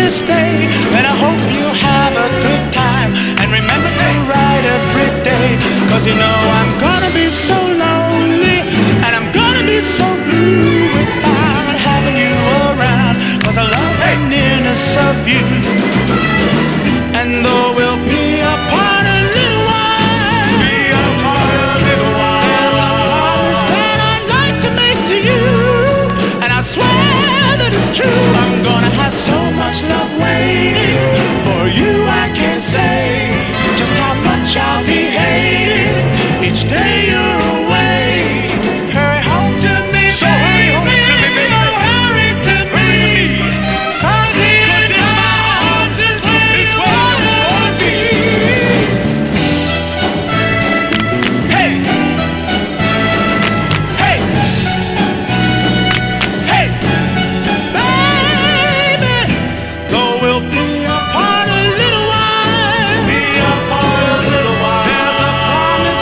you stay. And I hope you have a good time. And remember to write every day. Cause you know I'm gonna be so lonely. And I'm gonna be so blue without having you around. Cause I love the nearness of you.